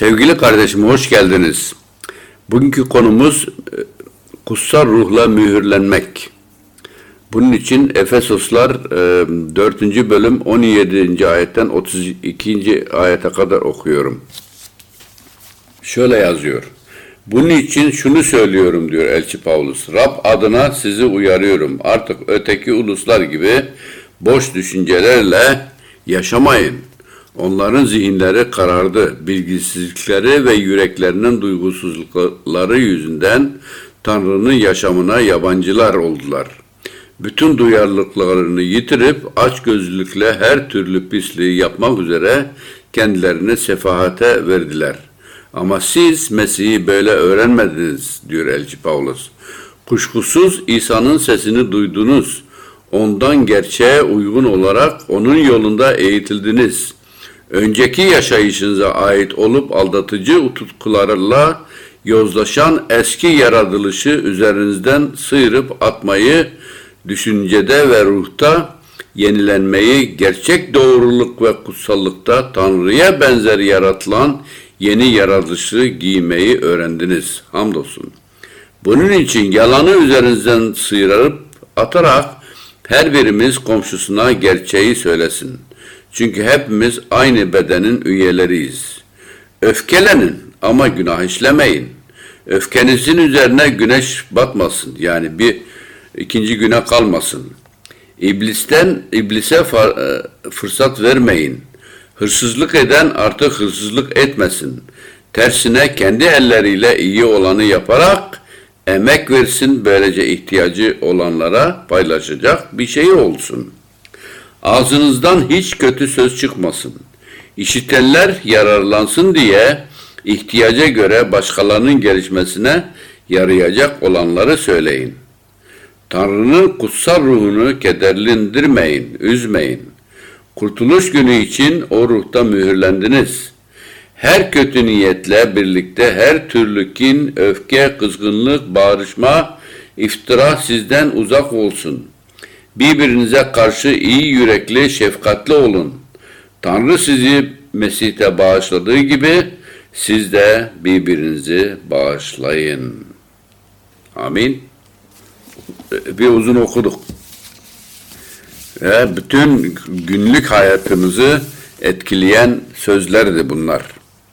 Sevgili kardeşim, hoş geldiniz. Bugünkü konumuz kutsal ruhla mühürlenmek. Bunun için Efesoslar 4. bölüm 17. ayetten 32. ayete kadar okuyorum. Şöyle yazıyor. Bunun için şunu söylüyorum diyor Elçi Pavlus. Rab adına sizi uyarıyorum. Artık öteki uluslar gibi boş düşüncelerle yaşamayın. Onların zihinleri karardı. Bilgisizlikleri ve yüreklerinin duygusuzlukları yüzünden Tanrı'nın yaşamına yabancılar oldular. Bütün duyarlılıklarını yitirip açgözlülükle her türlü pisliği yapmak üzere kendilerini sefahate verdiler. Ama siz Mesih'i böyle öğrenmediniz diyor Elçi Pavlus. Kuşkusuz İsa'nın sesini duydunuz. Ondan gerçeğe uygun olarak onun yolunda eğitildiniz. Önceki yaşayışınıza ait olup aldatıcı tutkularla yozlaşan eski yaratılışı üzerinizden sıyırıp atmayı, düşüncede ve ruhta yenilenmeyi, gerçek doğruluk ve kutsallıkta Tanrı'ya benzer yaratılan yeni yaratılışı giymeyi öğrendiniz. Hamdolsun. Bunun için yalanı üzerinizden sıyırıp atarak her birimiz komşusuna gerçeği söylesin. Çünkü hepimiz aynı bedenin üyeleriyiz. Öfkelenin ama günah işlemeyin. Öfkenizin üzerine güneş batmasın. Yani bir ikinci güne kalmasın. İblise fırsat vermeyin. Hırsızlık eden artık hırsızlık etmesin. Tersine kendi elleriyle iyi olanı yaparak emek versin. Böylece ihtiyacı olanlara paylaşacak bir şey olsun. Ağzınızdan hiç kötü söz çıkmasın. İşitenler yararlansın diye ihtiyaca göre başkalarının gelişmesine yarayacak olanları söyleyin. Tanrı'nın kutsal ruhunu kederlendirmeyin, üzmeyin. Kurtuluş günü için o ruhta mühürlendiniz. Her kötü niyetle birlikte her türlü kin, öfke, kızgınlık, bağırışma, iftira sizden uzak olsun. Birbirinize karşı iyi yürekli, şefkatli olun. Tanrı sizi Mesih'te bağışladığı gibi siz de birbirinizi bağışlayın. Amin. Bir uzun okuduk. Ve bütün günlük hayatımızı etkileyen sözlerdi bunlar.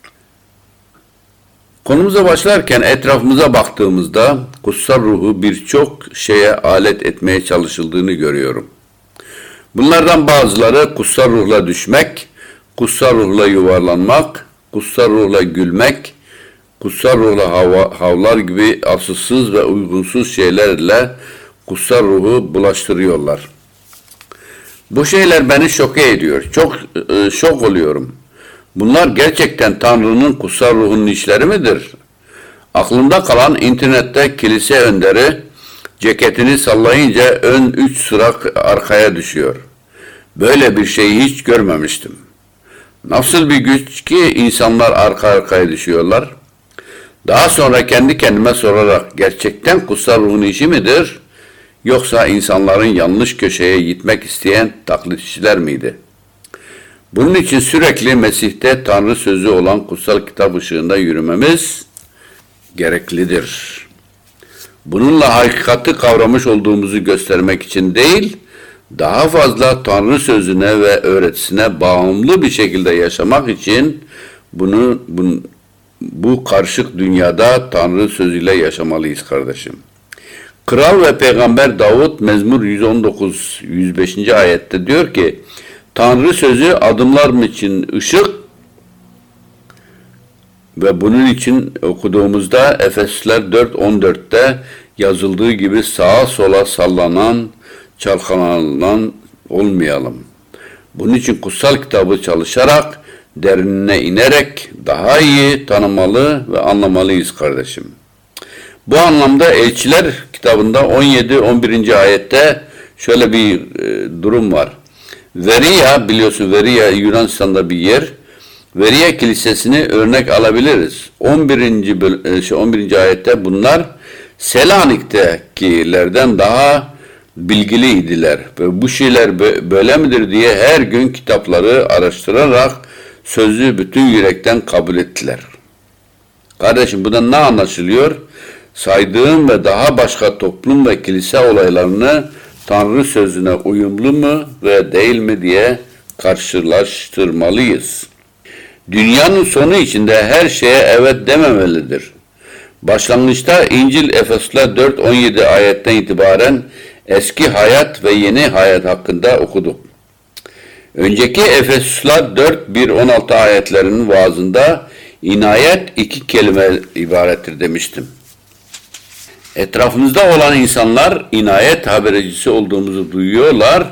Konumuza başlarken etrafımıza baktığımızda kutsal ruhu birçok şeye alet etmeye çalışıldığını görüyorum. Bunlardan bazıları kutsal ruhla düşmek, kutsal ruhla yuvarlanmak, kutsal ruhla gülmek, kutsal ruhla havlar gibi asılsız ve uygunsuz şeylerle kutsal ruhu bulaştırıyorlar. Bu şeyler beni şoke ediyor. Çok şok oluyorum. Bunlar gerçekten Tanrı'nın kutsal ruhunun işleri midir? Aklımda kalan internette kilise önderi ceketini sallayınca ön 3 sıra arkaya düşüyor. Böyle bir şeyi hiç görmemiştim. Nasıl bir güç ki insanlar arka arkaya düşüyorlar? Daha sonra kendi kendime sorarak gerçekten kutsal ruhun işi midir? Yoksa insanların yanlış köşeye gitmek isteyen taklitçiler miydi? Bunun için sürekli Mesih'te Tanrı sözü olan kutsal kitap ışığında yürümemiz gereklidir. Bununla hakikati kavramış olduğumuzu göstermek için değil, daha fazla Tanrı sözüne ve öğretisine bağımlı bir şekilde yaşamak için bu karışık dünyada Tanrı sözüyle yaşamalıyız kardeşim. Kral ve Peygamber Davut Mezmur 119-105. ayette diyor ki, Tanrı sözü adımlarım için ışık ve bunun için okuduğumuzda Efesler 4.14'te yazıldığı gibi sağa sola sallanan, çalkalanan olmayalım. Bunun için kutsal kitabı çalışarak, derinine inerek daha iyi tanımalı ve anlamalıyız kardeşim. Bu anlamda Elçiler kitabında 17-11. ayette şöyle bir durum var. Veria, biliyorsun Veria Yunanistan'da bir yer. Veria Kilisesi'ni örnek alabiliriz. 11. ayette bunlar Selanik'tekilerden daha bilgiliydiler. Ve bu şeyler böyle midir diye her gün kitapları araştırarak sözü bütün yürekten kabul ettiler. Kardeşim buradan ne anlaşılıyor? Saydığım ve daha başka toplum ve kilise olaylarını Tanrı sözüne uyumlu mu ve değil mi diye karşılaştırmalıyız. Dünyanın sonu içinde her şeye evet dememelidir. Başlangıçta İncil Efesliler 4:17 ayetten itibaren eski hayat ve yeni hayat hakkında okuduk. Önceki Efesliler 4:1-16 ayetlerinin vaazında inayet iki kelime ibarettir demiştim. Etrafımızda olan insanlar inayet habercisi olduğumuzu duyuyorlar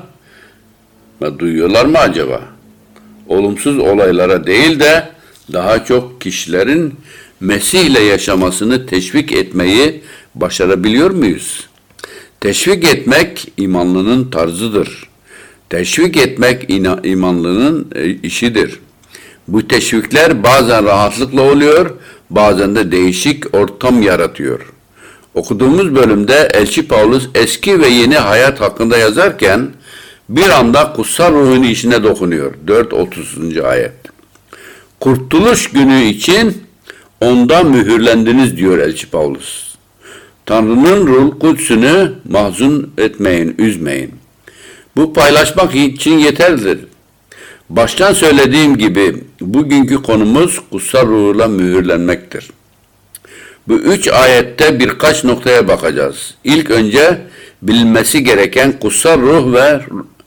mı acaba? Olumsuz olaylara değil de daha çok kişilerin Mesih ile yaşamasını teşvik etmeyi başarabiliyor muyuz? Teşvik etmek imanlının tarzıdır. Teşvik etmek imanlının işidir. Bu teşvikler bazen rahatlıkla oluyor, bazen de değişik ortam yaratıyor. Okuduğumuz bölümde Elçi Paulus eski ve yeni hayat hakkında yazarken bir anda kutsal ruhun işine dokunuyor. 4:30. ayet. Kurtuluş günü için onda mühürlendiniz diyor Elçi Paulus. Tanrı'nın ruh kudüsünü mahzun etmeyin, üzmeyin. Bu paylaşmak için yeterlidir. Baştan söylediğim gibi bugünkü konumuz kutsal ruhla mühürlenmektir. Bu 3 ayette birkaç noktaya bakacağız. İlk önce bilinmesi gereken kutsal ruh ve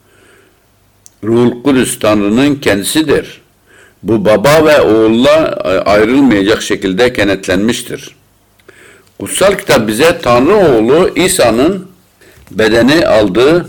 Ruhul Kudüs Tanrı'nın kendisidir. Bu baba ve oğulla ayrılmayacak şekilde kenetlenmiştir. Kutsal kitap bize Tanrı oğlu İsa'nın bedeni aldığı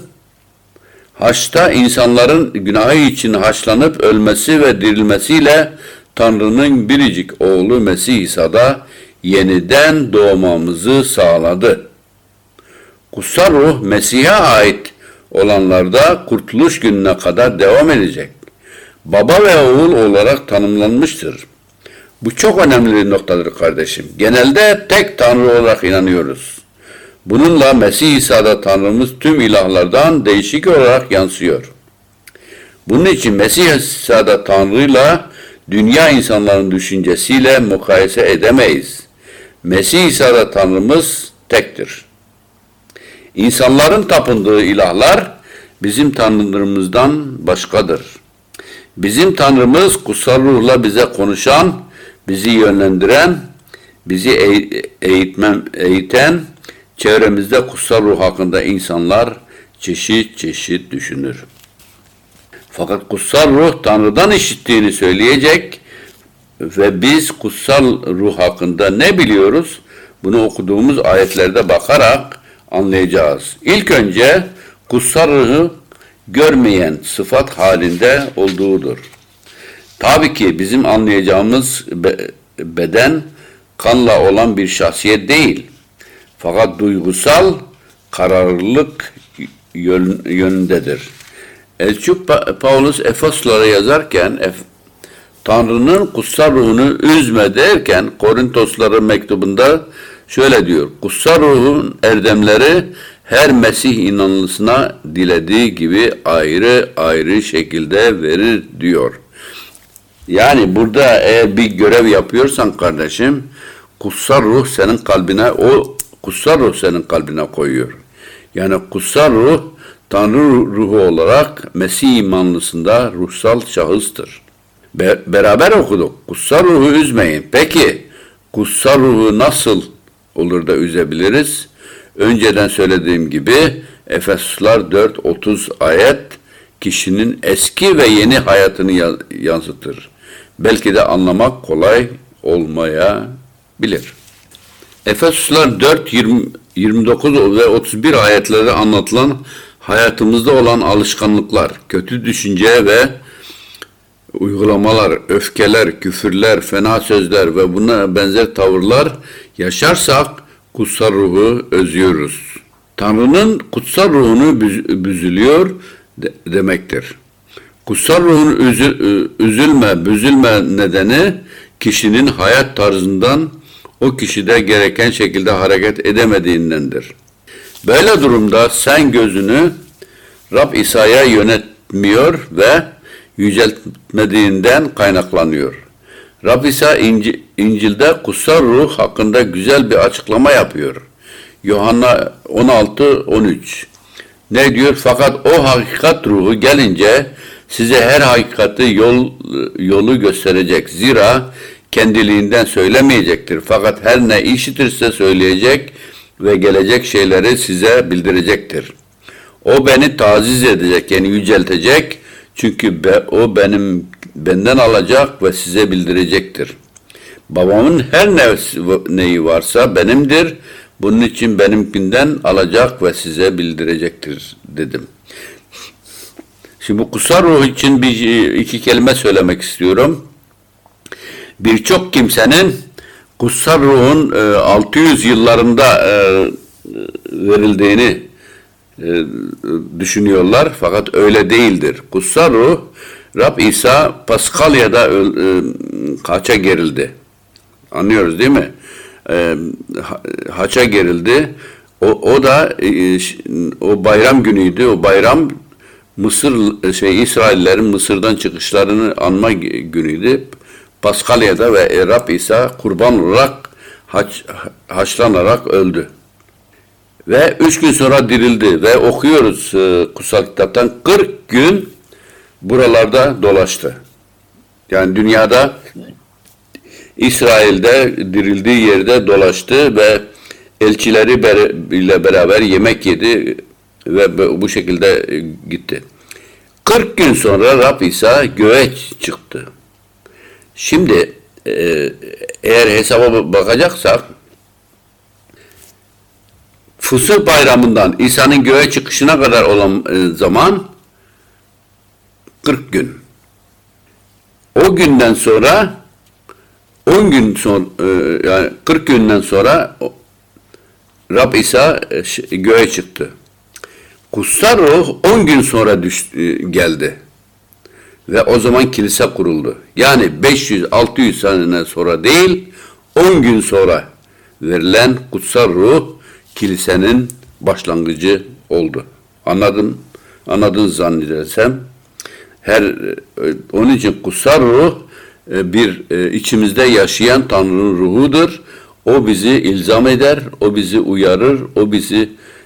haçta insanların günahı için haçlanıp ölmesi ve dirilmesiyle Tanrı'nın biricik oğlu Mesih İsa'da yeniden doğmamızı sağladı. Kutsal ruh Mesih'e ait olanlarda kurtuluş gününe kadar devam edecek. Baba ve oğul olarak tanımlanmıştır. Bu çok önemli bir noktadır kardeşim. Genelde tek Tanrı olarak inanıyoruz. Bununla Mesih İsa'da Tanrımız tüm ilahlardan değişik olarak yansıyor. Bunun için Mesih İsa'da Tanrı'yla dünya insanların düşüncesiyle mukayese edemeyiz. Mesih İsa'da Tanrımız tektir. İnsanların tapındığı ilahlar bizim Tanrımızdan başkadır. Bizim Tanrımız kutsal ruhla bize konuşan, bizi yönlendiren, bizi eğiten, çevremizde kutsal ruh hakkında insanlar çeşit çeşit düşünür. Fakat kutsal ruh Tanrı'dan işittiğini söyleyecek ve biz kutsal ruh hakkında ne biliyoruz? Bunu okuduğumuz ayetlerde bakarak anlayacağız. İlk önce kutsal ruhu görmeyen sıfat halinde olduğudur. Tabii ki bizim anlayacağımız beden kanla olan bir şahsiyet değil. Fakat duygusal kararlılık yönündedir. Elçi Paulus Efesliler'e yazarken Tanrı'nın kutsal ruhunu üzme derken Korintoslara mektubunda şöyle diyor. Kutsal ruhun erdemleri her Mesih inanlısına dilediği gibi ayrı ayrı şekilde verir diyor. Yani burada eğer bir görev yapıyorsan kardeşim, kutsal ruh senin kalbine koyuyor. Yani kutsal ruh Tanrı ruhu olarak Mesih imanlısında ruhsal şahıstır. Beraber okuduk. Kutsal ruhu üzmeyin. Peki kutsal ruhu nasıl olur da üzebiliriz? Önceden söylediğim gibi Efesliler 4:30 ayet kişinin eski ve yeni hayatını yansıtır. Belki de anlamak kolay olmayabilir. Efesliler 4:29 ve 31 ayetlerde anlatılan hayatımızda olan alışkanlıklar, kötü düşünce ve uygulamalar, öfkeler, küfürler, fena sözler ve buna benzer tavırlar yaşarsak kutsal ruhu özlüyoruz. Tanrı'nın kutsal ruhunu büzülüyor demektir. Kutsal ruhun büzülme nedeni kişinin hayat tarzından o kişide gereken şekilde hareket edemediğindendir. Böyle durumda sen gözünü Rab İsa'ya yönetmiyor ve yüceltmediğinden kaynaklanıyor. Rab İsa İncil'de kutsal ruh hakkında güzel bir açıklama yapıyor. Yuhanna 16-13. Ne diyor? Fakat o hakikat ruhu gelince size her hakikati yolu gösterecek. Zira kendiliğinden söylemeyecektir. Fakat her ne işitirse söyleyecek ve gelecek şeyleri size bildirecektir. O beni taziz edecek, yani yüceltecek. Çünkü o benden alacak ve size bildirecektir. Babamın her neyi varsa benimdir. Bunun için benimkinden alacak ve size bildirecektir dedim. Şimdi bu kutsal ruh için iki kelime söylemek istiyorum. Birçok kimsenin kutsal ruhun 600 yıllarında verildiğini düşünüyorlar. Fakat öyle değildir. Kutsal ruh, Rab İsa Paskalya'da haça gerildi. Anlıyoruz değil mi? Haça gerildi. O da o bayram günüydü. O bayram İsraillerin Mısır'dan çıkışlarını anma günüydü. Paskalya'da ve Rab İsa kurban olarak haçlanarak öldü. Ve 3 gün sonra dirildi ve okuyoruz kutsal kitaptan 40 gün buralarda dolaştı. Yani dünyada İsrail'de dirildiği yerde dolaştı ve elçileri ile beraber yemek yedi ve bu şekilde gitti. 40 gün sonra Rab İsa göğe çıktı. Şimdi eğer hesaba bakacaksak Fısıh Bayramı'ndan İsa'nın göğe çıkışına kadar olan zaman 40 gün. O günden sonra 10 gün sonra yani 40 günden sonra Rab İsa göğe çıktı. Kutsal ruh 10 gün sonra geldi. Ve o zaman kilise kuruldu. Yani 500-600 sene sonra değil, 10 gün sonra verilen kutsal ruh kilisenin başlangıcı oldu. Anladınız zannedersem. Onun için kutsal ruh bir içimizde yaşayan Tanrı'nın ruhudur. O bizi ilzam eder, o bizi uyarır, o bizi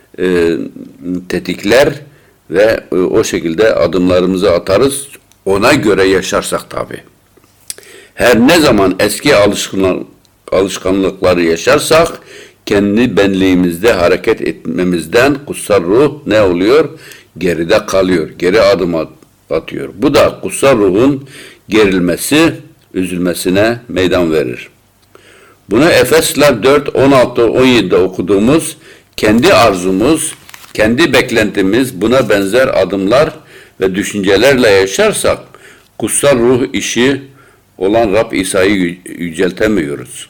tetikler ve o şekilde adımlarımızı atarız. Ona göre yaşarsak tabii. Her ne zaman eski alışkanlıkları yaşarsak kendi benliğimizde hareket etmemizden kutsal ruh ne oluyor? Geride kalıyor. Geri adım atıyor. Bu da kutsal ruhun gerilmesi, üzülmesine meydan verir. Bunu Efesler 4, 16, 17'de okuduğumuz kendi arzumuz, kendi beklentimiz buna benzer adımlar ve düşüncelerle yaşarsak kutsal ruh işi olan Rab İsa'yı yüceltemiyoruz.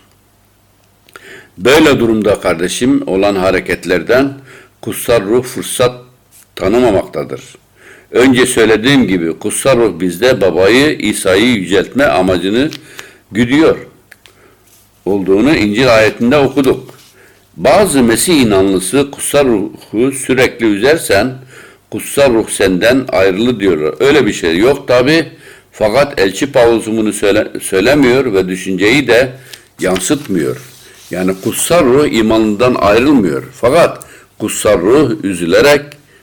Böyle durumda kardeşim olan hareketlerden kutsal ruh fırsat tanımamaktadır. Önce söylediğim gibi kutsal ruh bizde babayı İsa'yı yüceltme amacını güdüyor olduğunu İncil ayetinde okuduk. Bazı Mesih inanlısı kutsal ruhu sürekli üzersen kutsal ruh senden ayrılı diyorlar. Öyle bir şey yok tabi. Fakat elçi Pavlus bunu söylemiyor ve düşünceyi de yansıtmıyor. Yani kutsal ruh imanından ayrılmıyor. Fakat kutsal ruh üzülerek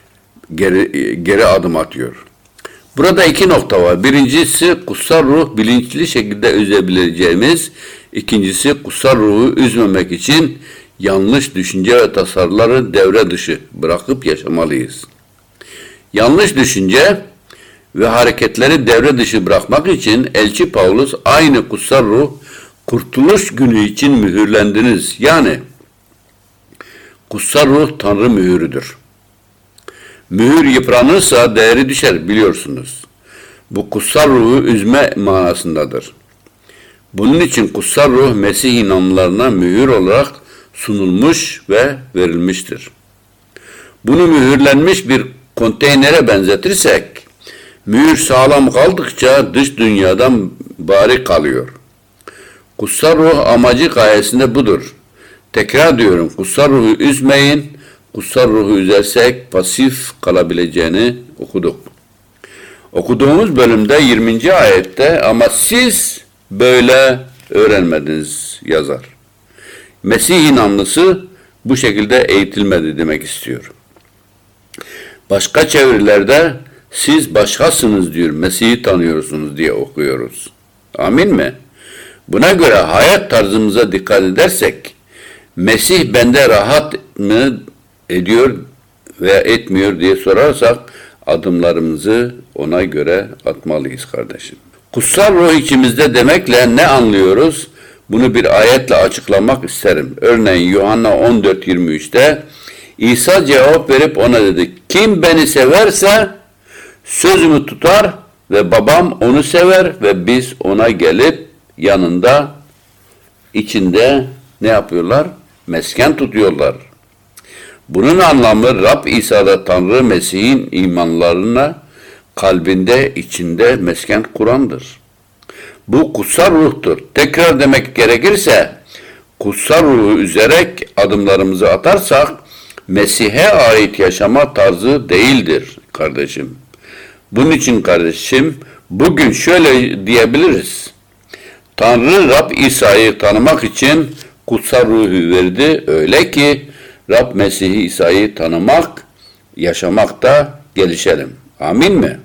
geri adım atıyor. Burada iki nokta var. Birincisi kutsal ruh bilinçli şekilde üzebileceğimiz. İkincisi kutsal ruhu üzmemek için yanlış düşünce ve tasarıları devre dışı bırakıp yaşamalıyız. Yanlış düşünce ve hareketleri devre dışı bırakmak için elçi Pavlus aynı kutsal ruh kurtuluş günü için mühürlendiniz. Yani kutsal ruh Tanrı mühürüdür. Mühür yıpranırsa değeri düşer biliyorsunuz. Bu kutsal ruhu üzme manasındadır. Bunun için kutsal ruh Mesih inanlarına mühür olarak sunulmuş ve verilmiştir. Bunu mühürlenmiş bir konteynere benzetirsek, mühür sağlam kaldıkça dış dünyadan bari kalıyor. Kutsal ruh amacı gayesinde budur. Tekrar diyorum, kutsal ruhu üzmeyin, kutsal ruhu üzersek pasif kalabileceğini okuduk. Okuduğumuz bölümde 20. ayette ama siz böyle öğrenmediniz yazar. Mesih inanlısı bu şekilde eğitilmedi demek istiyor. Başka çevirilerde siz başkasınız diyor, Mesih'i tanıyorsunuz diye okuyoruz. Amin mi? Buna göre hayat tarzımıza dikkat edersek, Mesih bende rahat mı ediyor veya etmiyor diye sorarsak, adımlarımızı ona göre atmalıyız kardeşim. Kutsal ruh içimizde demekle ne anlıyoruz? Bunu bir ayetle açıklamak isterim. Örneğin Yuhanna 14:23'te İsa cevap verip ona dedi, kim beni severse sözümü tutar ve babam onu sever ve biz ona gelip yanında, içinde ne yapıyorlar? Mesken tutuyorlar. Bunun anlamı Rab İsa'da Tanrı Mesih'in imanlarına kalbinde, içinde mesken kurandır. Bu kutsal ruhtur. Tekrar demek gerekirse, kutsal ruhu üzerek adımlarımızı atarsak, Mesih'e ait yaşama tarzı değildir kardeşim. Bunun için kardeşim, bugün şöyle diyebiliriz. Tanrı Rab İsa'yı tanımak için kutsal ruhu verdi. Öyle ki Rab Mesih İsa'yı tanımak, yaşamakta gelişelim. Amin mi?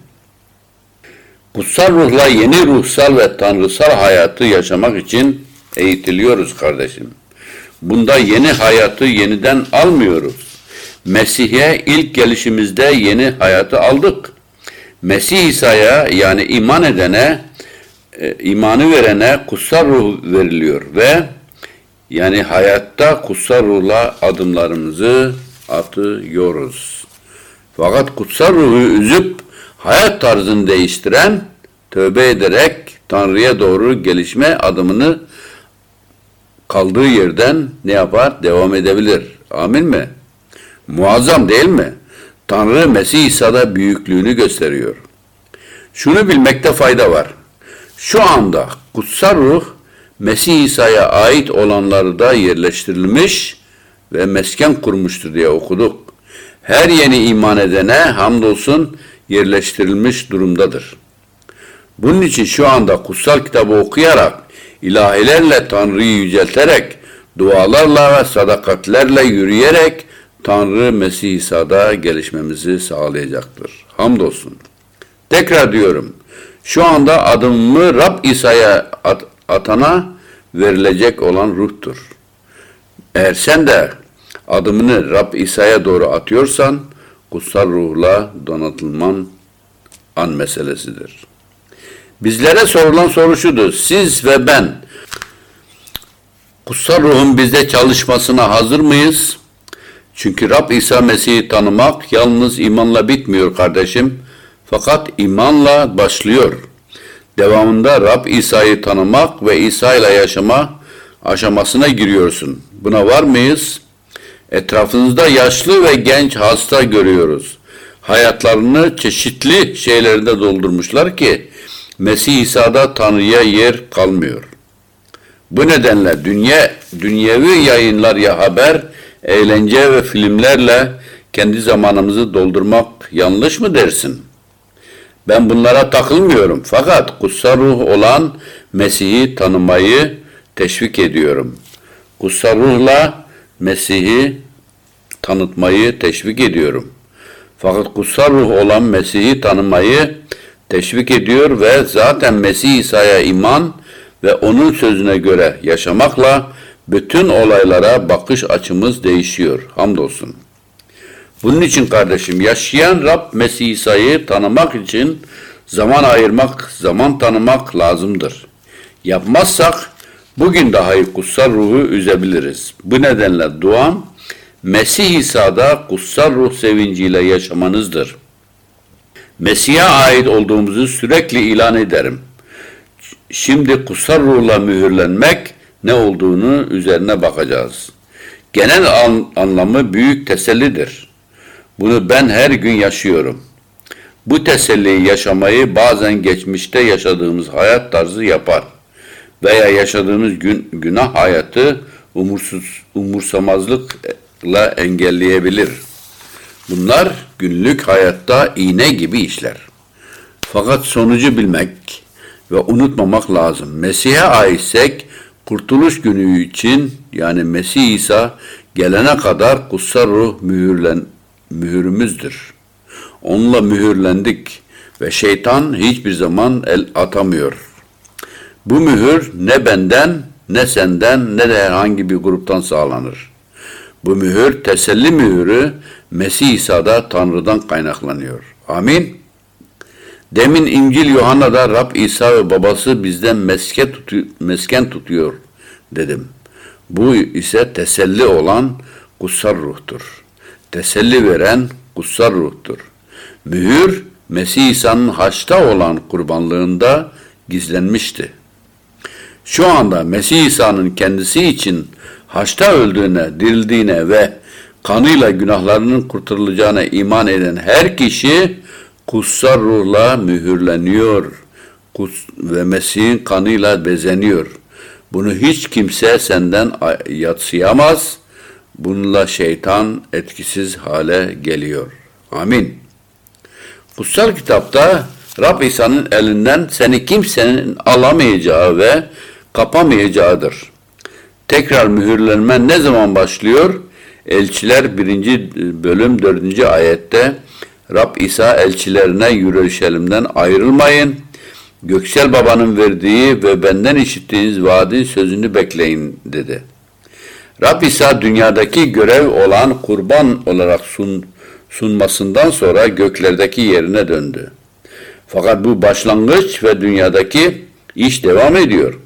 Kutsal ruhla yeni ruhsal ve tanrısal hayatı yaşamak için eğitiliyoruz kardeşim. Bunda yeni hayatı yeniden almıyoruz. Mesih'e ilk gelişimizde yeni hayatı aldık. Mesih İsa'ya yani iman edene, imanı verene kutsal ruh veriliyor ve yani hayatta kutsal ruhla adımlarımızı atıyoruz. Fakat kutsal ruhu üzüp hayat tarzını değiştiren, tövbe ederek Tanrı'ya doğru gelişme adımını kaldığı yerden ne yapar? Devam edebilir. Amin mi? Muazzam değil mi? Tanrı Mesih İsa'da büyüklüğünü gösteriyor. Şunu bilmekte fayda var. Şu anda kutsal ruh Mesih İsa'ya ait olanları da yerleştirilmiş ve mesken kurmuştur diye okuduk. Her yeni iman edene hamdolsun yerleştirilmiş durumdadır. Bunun için şu anda kutsal kitabı okuyarak, ilahilerle Tanrı'yı yücelterek, dualarla ve sadakatlerle yürüyerek Tanrı Mesih İsa'da gelişmemizi sağlayacaktır. Hamdolsun. Tekrar diyorum, şu anda adımımı Rab İsa'ya atana verilecek olan ruhtur. Eğer sen de adımını Rab İsa'ya doğru atıyorsan, kutsal ruhla donatılman an meselesidir. Bizlere sorulan soru şudur: siz ve ben kutsal ruhun bizde çalışmasına hazır mıyız? Çünkü Rab İsa Mesih'i tanımak yalnız imanla bitmiyor kardeşim. Fakat imanla başlıyor. Devamında Rab İsa'yı tanımak ve İsa ile yaşama aşamasına giriyorsun. Buna var mıyız? Etrafınızda yaşlı ve genç hasta görüyoruz. Hayatlarını çeşitli şeylerinde doldurmuşlar ki Mesih İsa'da Tanrı'ya yer kalmıyor. Bu nedenle dünyevi yayınlar ya haber, eğlence ve filmlerle kendi zamanımızı doldurmak yanlış mı dersin? Ben bunlara takılmıyorum. Fakat kutsal ruh olan Mesih'i tanımayı teşvik ediyorum. Kutsal ruhla Mesih'i tanıtmayı teşvik ediyorum. Fakat kutsal ruh olan Mesih'i tanımayı teşvik ediyor ve zaten Mesih İsa'ya iman ve onun sözüne göre yaşamakla bütün olaylara bakış açımız değişiyor. Hamdolsun. Bunun için kardeşim, yaşayan Rab Mesih İsa'yı tanımak için zaman ayırmak, zaman tanımak lazımdır. Yapmazsak bugün dahi kutsal ruhu üzebiliriz. Bu nedenle duam Mesih İsa'da kutsal ruh sevinciyle yaşamanızdır. Mesih'e ait olduğumuzu sürekli ilan ederim. Şimdi kutsal ruhla mühürlenmek ne olduğunu üzerine bakacağız. Genel anlamı büyük tesellidir. Bunu ben her gün yaşıyorum. Bu teselliyi yaşamayı bazen geçmişte yaşadığımız hayat tarzı yapar veya yaşadığımız günah hayatı umursamazlıkla engelleyebilir. Bunlar günlük hayatta iğne gibi işler. Fakat sonucu bilmek ve unutmamak lazım. Mesih'e aitsek Kurtuluş günü için yani Mesih İsa gelene kadar kutsal ruh mühürümüzdür. Onunla mühürlendik ve şeytan hiçbir zaman el atamıyor. Bu mühür ne benden, ne senden, ne de herhangi bir gruptan sağlanır. Bu mühür, teselli mühürü Mesih İsa'da Tanrı'dan kaynaklanıyor. Amin. Demin İncil Yuhanna'da Rab İsa ve babası bizden mesken tutuyor dedim. Bu ise teselli olan kutsal ruhtur. Teselli veren kutsal ruhtur. Mühür, Mesih İsa'nın haçta olan kurbanlığında gizlenmişti. Şu anda Mesih İsa'nın kendisi için haçta öldüğüne, dirildiğine ve kanıyla günahlarının kurtulacağına iman eden her kişi kutsal ruhla mühürleniyor ve Mesih'in kanıyla bezeniyor. Bunu hiç kimse senden yadsıyamaz. Bununla şeytan etkisiz hale geliyor. Amin. Kutsal kitapta Rab İsa'nın elinden seni kimsenin alamayacağı ve kapamayacağıdır. Tekrar mühürlenme ne zaman başlıyor? Elçiler 1. bölüm 4. ayette Rab İsa elçilerine Yeruşalim'den ayrılmayın. Göksel Baba'nın verdiği ve benden işittiğiniz vaadin sözünü bekleyin dedi. Rab İsa dünyadaki görev olan kurban olarak sunmasından sonra göklerdeki yerine döndü. Fakat bu başlangıç ve dünyadaki iş devam ediyor.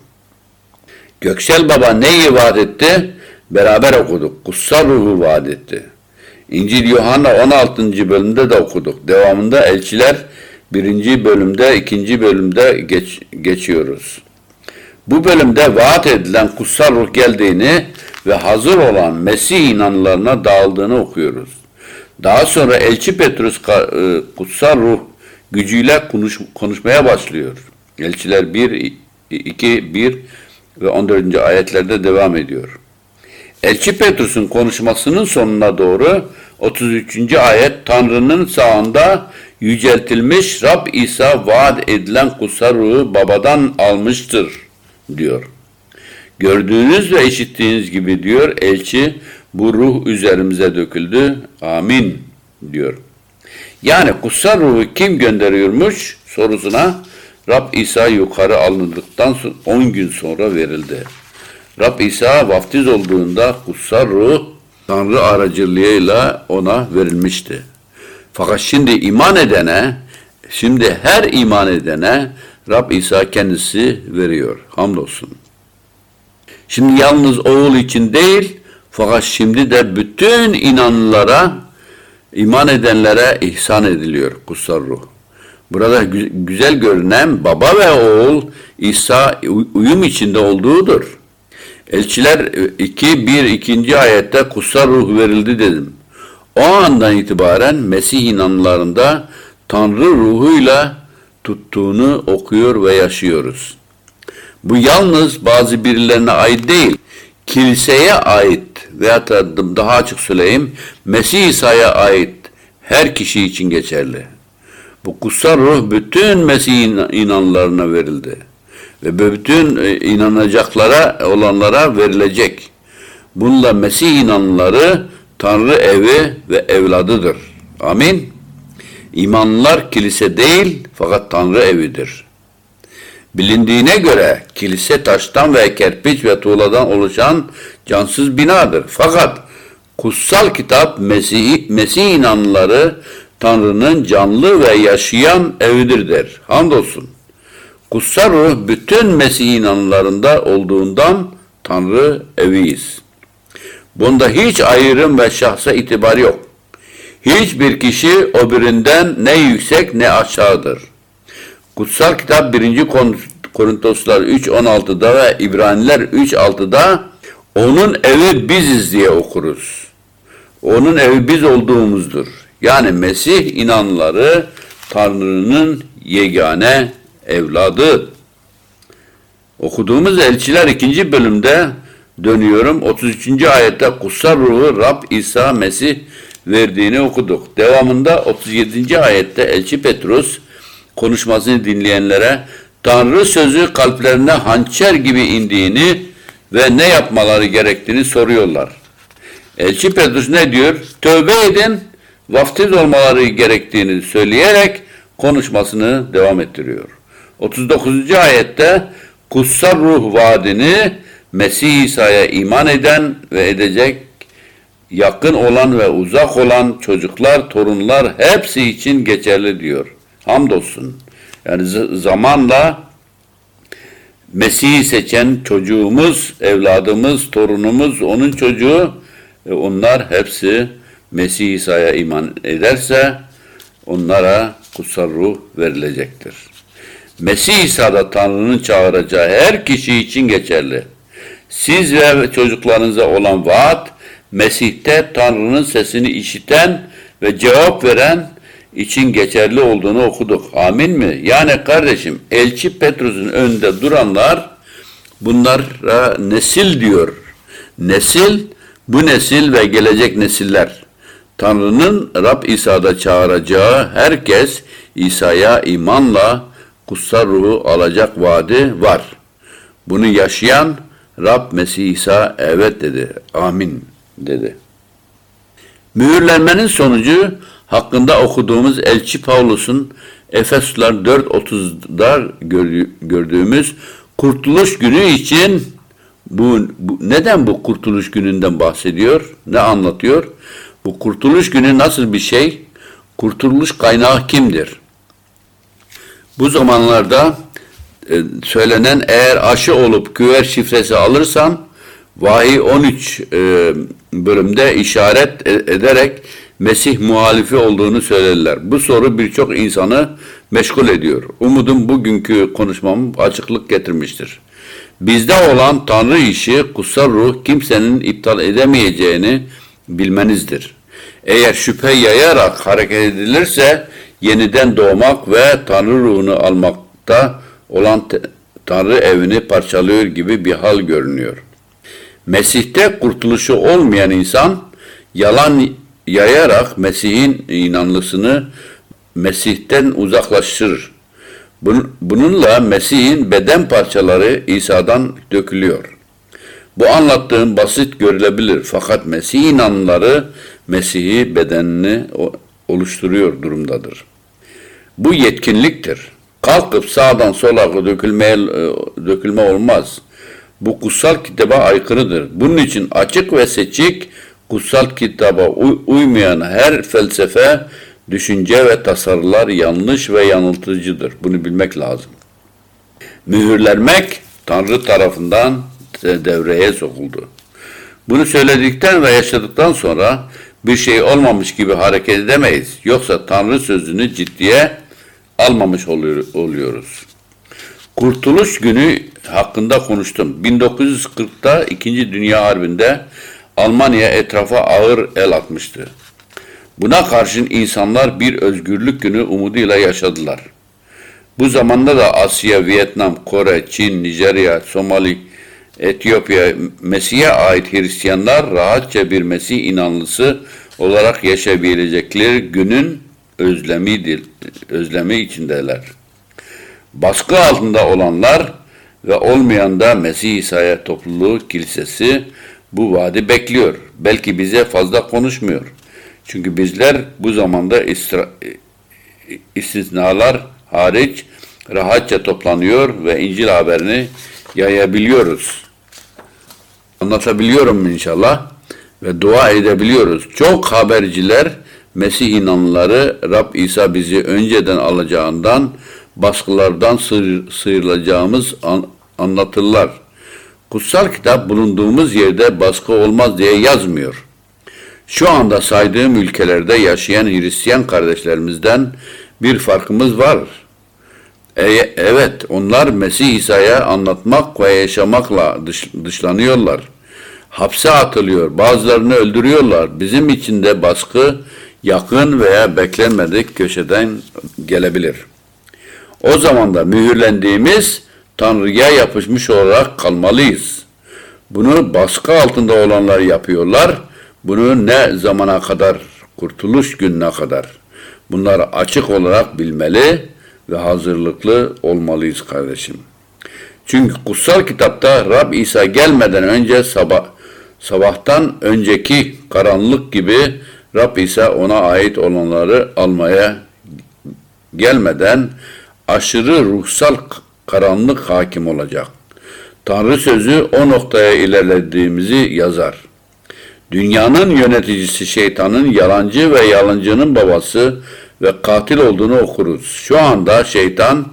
Göksel Baba neyi vaat etti? Beraber okuduk. Kutsal ruhu vaat etti. İncil Yuhanna 16. bölümde de okuduk. Devamında elçiler 1. bölümde, 2. bölümde geçiyoruz. Bu bölümde vaat edilen kutsal ruh geldiğini ve hazır olan Mesih inanlarına dağıldığını okuyoruz. Daha sonra Elçi Petrus kutsal ruh gücüyle konuşmaya başlıyor. Elçiler 1, 2, 1 ve 14. ayetlerde devam ediyor. Elçi Petrus'un konuşmasının sonuna doğru 33. ayet Tanrı'nın sağında yüceltilmiş Rab İsa vaat edilen kutsal ruhu babadan almıştır diyor. Gördüğünüz ve işittiğiniz gibi diyor elçi bu ruh üzerimize döküldü. Amin diyor. Yani kutsal ruhu kim gönderiyormuş sorusuna Rab İsa yukarı alındıktan 10 gün sonra verildi. Rab İsa vaftiz olduğunda kutsal ruh Tanrı aracılığıyla ona verilmişti. Fakat şimdi her iman edene Rab İsa kendisi veriyor. Hamdolsun. Şimdi yalnız oğul için değil, fakat şimdi de bütün inanlılara, iman edenlere ihsan ediliyor kutsal ruh. Burada güzel görünen baba ve oğul İsa uyum içinde olduğudur. Elçiler 2. ayette kutsal ruh verildi dedim. O andan itibaren Mesih inanlarında Tanrı ruhuyla tuttuğunu okuyor ve yaşıyoruz. Bu yalnız bazı birilerine ait değil, kiliseye ait veya daha açık söyleyeyim, Mesih İsa'ya ait her kişi için geçerli. Bu kutsal ruh bütün Mesih inanlarına verildi. Ve bütün inanacaklara olanlara verilecek. Bununla Mesih inanları Tanrı evi ve evladıdır. Amin. İmanlılar kilise değil fakat Tanrı evidir. Bilindiğine göre kilise taştan ve kerpiç ve tuğladan oluşan cansız binadır. Fakat kutsal kitap Mesih inanlıları Tanrı'nın canlı ve yaşayan evidir der. Hamdolsun. Kutsal ruh bütün Mesih inanlarında olduğundan Tanrı eviyiz. Bunda hiç ayrım ve şahsa itibar yok. Hiçbir kişi öbüründen ne yüksek ne aşağıdır. Kutsal kitap 1. Korintoslar 3.16'da ve İbraniler 3.6'da onun evi biziz diye okuruz. Onun evi biz olduğumuzdur. Yani Mesih inanları Tanrı'nın yegane evladı. Okuduğumuz Elçiler 2. bölümde dönüyorum. 33. ayette kutsal ruhu Rab İsa Mesih verdiğini okuduk. Devamında 37. ayette Elçi Petrus konuşmasını dinleyenlere Tanrı sözü kalplerine hançer gibi indiğini ve ne yapmaları gerektiğini soruyorlar. Elçi Petrus ne diyor? Tövbe edin, vaftiz olmaları gerektiğini söyleyerek konuşmasını devam ettiriyor. 39. ayette kutsal ruh vaadini Mesih İsa'ya iman eden ve edecek, yakın olan ve uzak olan çocuklar, torunlar hepsi için geçerli diyor. Hamdolsun. Yani zamanla Mesih'i seçen çocuğumuz, evladımız, torunumuz, onun çocuğu, onlar hepsi Mesih İsa'ya iman ederse onlara kutsal ruh verilecektir. Mesih İsa'da Tanrı'nın çağıracağı her kişi için geçerli. Siz ve çocuklarınıza olan vaat, Mesih'te Tanrı'nın sesini işiten ve cevap veren için geçerli olduğunu okuduk. Amin mi? Yani kardeşim, Elçi Petrus'un önünde duranlar bunlara nesil diyor. Nesil, bu nesil ve gelecek nesiller. Tanrı'nın Rab İsa'da çağıracağı herkes İsa'ya imanla kutsal ruhu alacak vaadi var. Bunu yaşayan Rab Mesih İsa evet dedi. Amin dedi. Mühürlenmenin sonucu hakkında okuduğumuz Elçi Pavlus'un Efesliler 4.30'da gördüğümüz kurtuluş günü için neden bu kurtuluş gününden bahsediyor? Ne anlatıyor? Bu kurtuluş günü nasıl bir şey? Kurtuluş kaynağı kimdir? Bu zamanlarda söylenen eğer aşı olup küver şifresi alırsan Vahiy 13 bölümde işaret ederek Mesih muhalifi olduğunu söylerler. Bu soru birçok insanı meşgul ediyor. Umudum bugünkü konuşmam açıklık getirmiştir. Bizde olan Tanrı işi, kutsal ruh kimsenin iptal edemeyeceğini bilmenizdir. Eğer şüphe yayarak hareket edilirse yeniden doğmak ve Tanrı ruhunu almakta olan Tanrı evini parçalıyor gibi bir hal görünüyor. Mesih'te kurtuluşu olmayan insan yalan yayarak Mesih'in inanlısını Mesih'ten uzaklaştırır. Bununla Mesih'in beden parçaları İsa'dan dökülüyor. Bu anlattığım basit görülebilir fakat Mesih inanlıları Mesih'i bedenini oluşturuyor durumdadır. Bu yetkinliktir. Kalkıp sağdan sola dökülme olmaz. Bu kutsal kitaba aykırıdır. Bunun için açık ve seçik kutsal kitaba uymayan her felsefe, düşünce ve tasarılar yanlış ve yanıltıcıdır. Bunu bilmek lazım. Mühürlenmek Tanrı tarafından devreye sokuldu. Bunu söyledikten ve yaşadıktan sonra bir şey olmamış gibi hareket edemeyiz. Yoksa Tanrı sözünü ciddiye almamış oluyoruz. Kurtuluş günü hakkında konuştum. 1940'ta 2. Dünya Harbi'nde Almanya etrafa ağır el atmıştı. Buna karşın insanlar bir özgürlük günü umuduyla yaşadılar. Bu zamanda da Asya, Vietnam, Kore, Çin, Nijerya, Somali, Etiyopya, Mesih'e ait Hristiyanlar rahatça bir Mesih inanlısı olarak yaşayabilecekleri günün özlemi içindeler. Baskı altında olanlar ve olmayan da Mesih İsa'ya topluluğu, kilisesi bu vaadi bekliyor. Belki bize fazla konuşmuyor. Çünkü bizler bu zamanda istisnalar hariç rahatça toplanıyor ve İncil haberini yayabiliyoruz. Anlatabiliyorum inşallah ve dua edebiliyoruz. Çok haberciler Mesih inanlıları Rab İsa bizi önceden alacağından baskılardan sıyrılacağımız anlatırlar. Kutsal kitap bulunduğumuz yerde baskı olmaz diye yazmıyor. Şu anda saydığım ülkelerde yaşayan Hristiyan kardeşlerimizden bir farkımız var. Evet, onlar Mesih İsa'ya anlatmak ve yaşamakla dışlanıyorlar. Hapse atılıyor, bazılarını öldürüyorlar. Bizim için de baskı yakın veya beklenmedik köşeden gelebilir. O zaman da mühürlendiğimiz Tanrı'ya yapışmış olarak kalmalıyız. Bunu baskı altında olanlar yapıyorlar. Bunu ne zamana kadar? Kurtuluş gününe kadar. Bunları açık olarak bilmeli ve hazırlıklı olmalıyız kardeşim. Çünkü kutsal kitapta Rab İsa gelmeden önce sabahtan önceki karanlık gibi Rab İsa ona ait olanları almaya gelmeden aşırı ruhsal karanlık hakim olacak. Tanrı sözü o noktaya ilerlediğimizi yazar. Dünyanın yöneticisi şeytanın yalancı ve yalancının babası ve katil olduğunu okuruz. Şu anda şeytan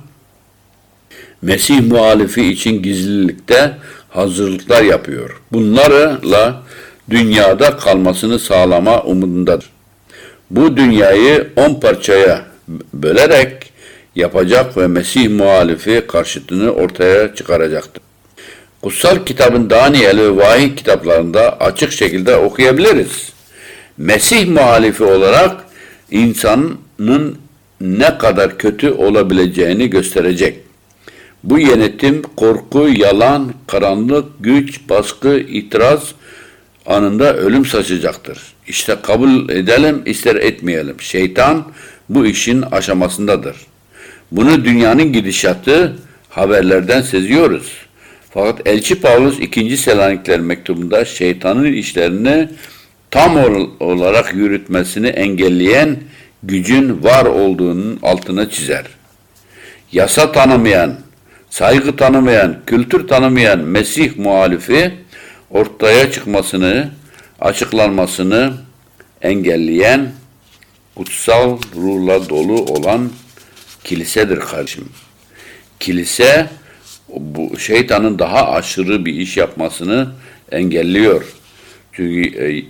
Mesih muhalifi için gizlilikte hazırlıklar yapıyor. Bunlarla dünyada kalmasını sağlama umudundadır. Bu dünyayı 10 parçaya bölerek yapacak ve Mesih muhalifi karşıtını ortaya çıkaracaktır. Kutsal kitabın Daniel ve Vahiy kitaplarında açık şekilde okuyabiliriz. Mesih muhalifi olarak insanın ne kadar kötü olabileceğini gösterecek. Bu yönetim korku, yalan, karanlık, güç, baskı, itiraz anında ölüm saçacaktır. İşte kabul edelim, ister etmeyelim. Şeytan bu işin aşamasındadır. Bunu dünyanın gidişatı haberlerden seziyoruz. Fakat Elçi Pavlus 2. Selanikliler mektubunda şeytanın işlerini tam olarak yürütmesini engelleyen gücün var olduğunun altına çizer. Yasa tanımayan, saygı tanımayan, kültür tanımayan Mesih muhalifi ortaya çıkmasını, açıklanmasını engelleyen kutsal ruhla dolu olan kilisedir kardeşim. Kilise bu şeytanın daha aşırı bir iş yapmasını engelliyor. Çünkü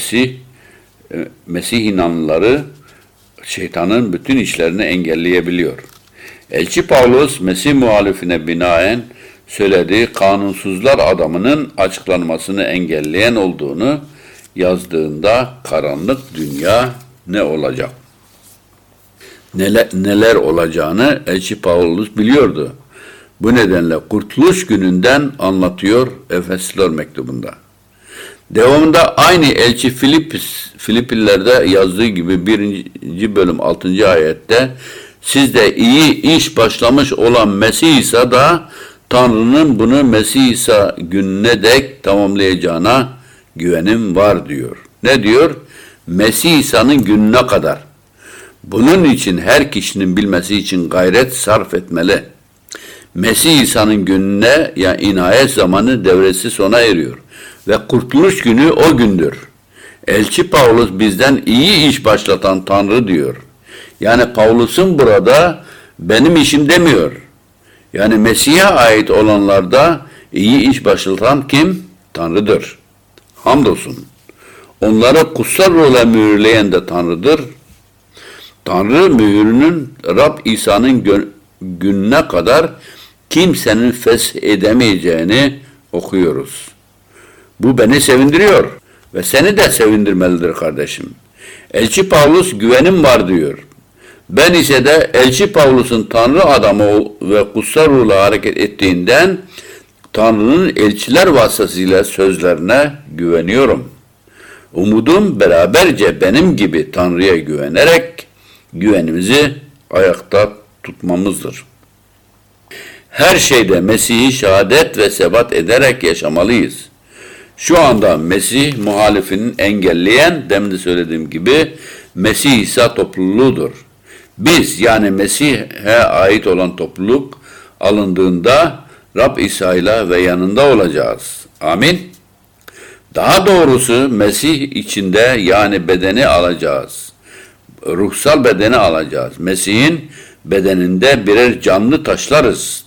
Mesih inanlıları şeytanın bütün işlerini engelleyebiliyor. Elçi Pavlus Mesih muhalifine binaen söylediği kanunsuzlar adamının açıklanmasını engelleyen olduğunu yazdığında karanlık dünya ne olacak? Neler olacağını Elçi Pavlus biliyordu. Bu nedenle Kurtuluş Günü'nden anlatıyor Efesliler mektubunda. Devamında aynı elçi Filiplilerde yazdığı gibi 1. bölüm 6. ayette siz de iyi iş başlamış olan Mesih İsa da Tanrı'nın bunu Mesih İsa gününe dek tamamlayacağına güvenim var diyor. Ne diyor? Mesih İsa'nın gününe kadar. Bunun için her kişinin bilmesi için gayret sarf etmeli. Mesih İsa'nın gününe ya inayet zamanı devresi sona eriyor. Ve kurtuluş günü o gündür. Elçi Pavlus bizden iyi iş başlatan Tanrı diyor. Yani Pavlus'un burada benim işim demiyor. Yani Mesih'e ait olanlarda iyi iş başlatan kim? Tanrı'dır. Hamdolsun. Onları kutsal ruhla mühürleyen de Tanrı'dır. Tanrı mühürünün Rab İsa'nın gününe kadar kimsenin feshedemeyeceğini okuyoruz. Bu beni sevindiriyor ve seni de sevindirmelidir kardeşim. Elçi Pavlus güvenim var diyor. Ben ise de Elçi Pavlus'un Tanrı adamı ve kutsal ruhla hareket ettiğinden Tanrı'nın elçiler vasıtasıyla sözlerine güveniyorum. Umudum beraberce benim gibi Tanrı'ya güvenerek güvenimizi ayakta tutmamızdır. Her şeyde Mesih'i şehadet ve sebat ederek yaşamalıyız. Şu anda Mesih muhalifinin engelleyen, demin de söylediğim gibi Mesih İsa topluluğudur. Biz yani Mesih'e ait olan topluluk alındığında Rab İsa'yla ve yanında olacağız. Amin. Daha doğrusu Mesih içinde yani bedeni alacağız. Ruhsal bedeni alacağız. Mesih'in bedeninde birer canlı taşlarız.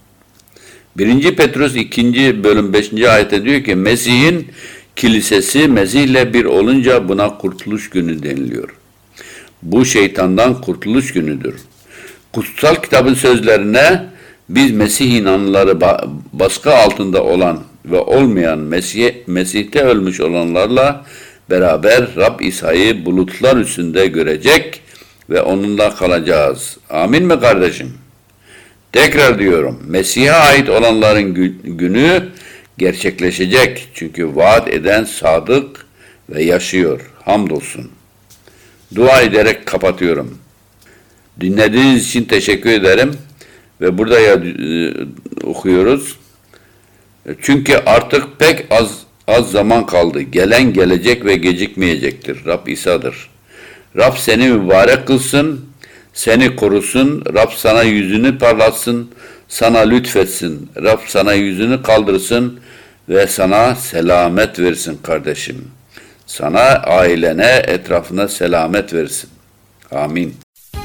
1. Petrus 2. bölüm 5. ayette diyor ki Mesih'in kilisesi Mesih'le bir olunca buna kurtuluş günü deniliyor. Bu şeytandan kurtuluş günüdür. Kutsal kitabın sözlerine biz Mesih inanlıları baskı altında olan ve olmayan Mesih'te ölmüş olanlarla beraber Rab İsa'yı bulutlar üstünde görecek ve onunla kalacağız. Amin mi kardeşim? Tekrar diyorum, Mesih'e ait olanların günü gerçekleşecek. Çünkü vaat eden sadık ve yaşıyor. Hamdolsun. Dua ederek kapatıyorum. Dinlediğiniz için teşekkür ederim. Ve burada okuyoruz. Çünkü artık pek az zaman kaldı. Gelen gelecek ve gecikmeyecektir. Rab İsa'dır. Rab seni mübarek kılsın, seni korusun, Rab sana yüzünü parlatsın, sana lütfetsin, Rab sana yüzünü kaldırsın ve sana selamet versin kardeşim. Sana, ailene, etrafına selamet versin. Amin.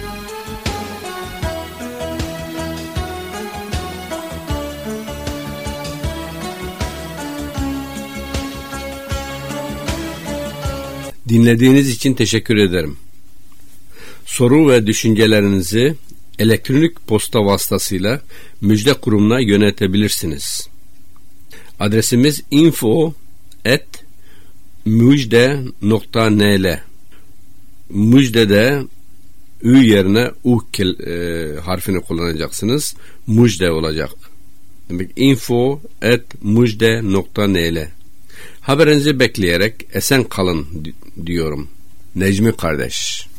Dinlediğiniz için teşekkür ederim. Soru ve düşüncelerinizi elektronik posta vasıtasıyla Müjde Kurumu'na yöneltebilirsiniz. Adresimiz info@mujde.nl. Müjde'de ü yerine u harfini kullanacaksınız. Müjde olacak. Demek info@mujde.nl. Haberinizi bekleyerek esen kalın diyorum. Necmi kardeş.